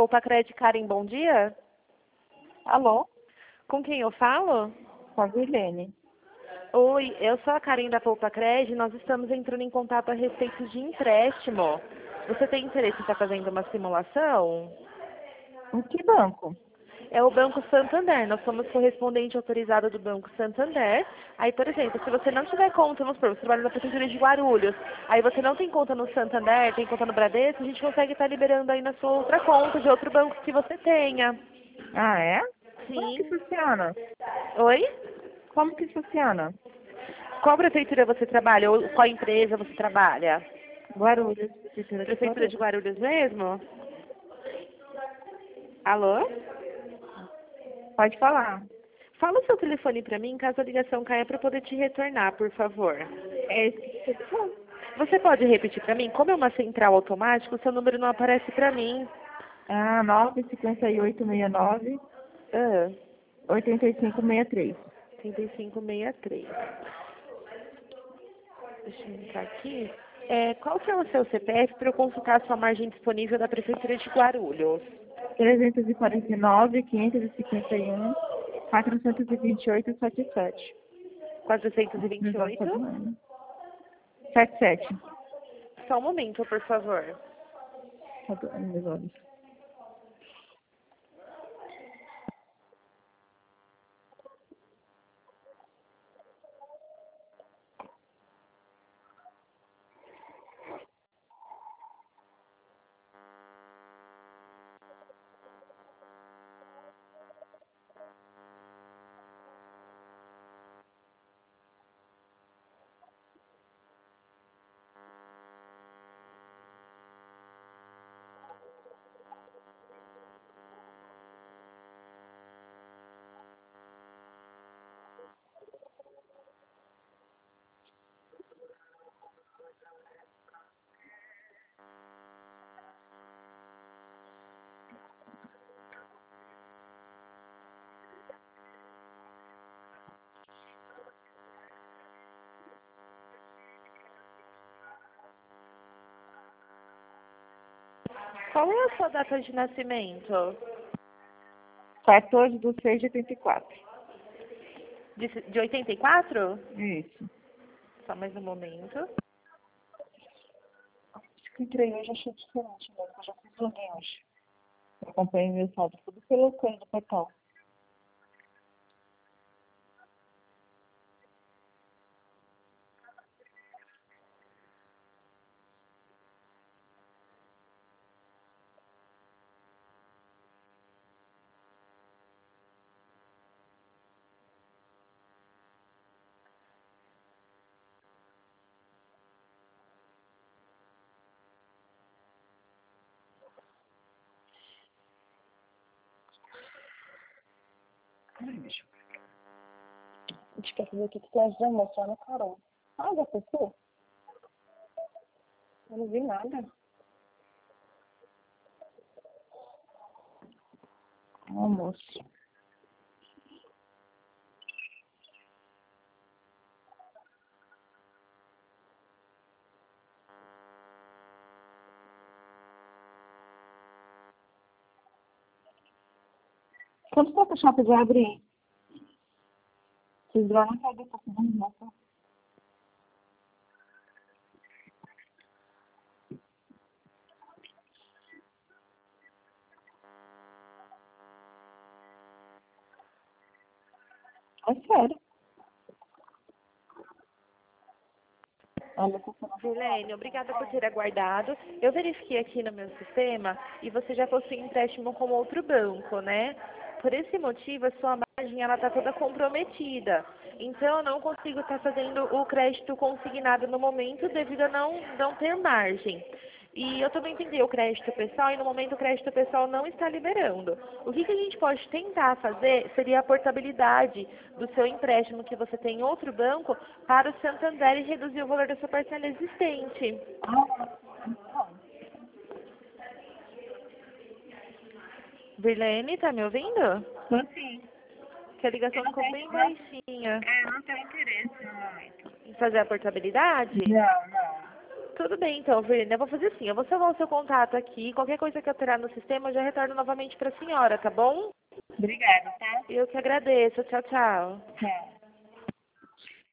Poupa-Cred, Karen, bom dia. Alô, Com quem eu falo? com a Vilene. Oi, eu sou a Karen da Poupa-Cred. Nós estamos entrando em contato a respeito de empréstimo. Você tem interesse em estar fazendo uma simulação? Em que banco? É o Banco Santander. Nós somos correspondente autorizado do Banco Santander. Aí, por exemplo, se você não tiver conta, vamos supor, você trabalha na Prefeitura de Guarulhos, aí você não tem conta no Santander, tem conta no Bradesco, a gente consegue estar liberando aí na sua outra conta de outro banco que você tenha. Ah, é? Como que Sim. funciona? Oi? Como que funciona? Qual prefeitura você trabalha? Ou qual empresa você trabalha? Guarulhos, Prefeitura de Prefeitura de Guarulhos. Guarulhos mesmo? Alô? Pode falar. Fala o seu telefone para mim, caso a ligação caia, para eu poder te retornar, por favor. É esse que você falou. Você pode repetir para mim? Como é uma central automática, o seu número não aparece para mim. Ah, 95869 Ah, 8563. 3563. Deixa eu entrar aqui. Qual que é o seu CPF para eu consultar a sua margem disponível da Prefeitura de Guarulhos? 349, 551, 428, 77. 428? 77. Só um momento, por favor. Tá doendo meus olhos. Qual é a sua data de nascimento? 14 de 6 de 84. De 84? Isso. Só mais um momento. Acho que entrei hoje, achei diferente, né? Eu já fiz login hoje. Eu acompanhei meu saldo tudo pelo coisa do portal. Ai, bicho. A gente quer fazer aqui que tem as mostrar no Carol. Ah, já pensou? Eu não vi nada. Almoço. Quando você achar que vai abrir? Vocês vão não saber pra fazer nossa. É sério. Olha, eu tô falando. Vilene, obrigada por ter aguardado. Eu verifiquei aqui no meu sistema e você já possui empréstimo com outro banco, né? Por esse motivo, a sua margem ela está toda comprometida. Então, eu não consigo estar fazendo o crédito consignado no momento devido a não ter margem. E eu também entendi o crédito pessoal e no momento o crédito pessoal não está liberando. O que a gente pode tentar fazer seria a portabilidade do seu empréstimo que você tem em outro banco para o Santander e reduzir o valor da sua parcela existente. Virlene, tá me ouvindo? Tô sim. Que a ligação ficou bem baixinha. Não tenho interesse no momento. Em fazer a portabilidade? Não. Tudo bem, então, Verena. Eu vou fazer assim, eu vou salvar o seu contato aqui. Qualquer coisa que alterar no sistema, eu já retorno novamente para a senhora, tá bom? Obrigada, tá? Eu que agradeço. Tchau, tchau. Tchau.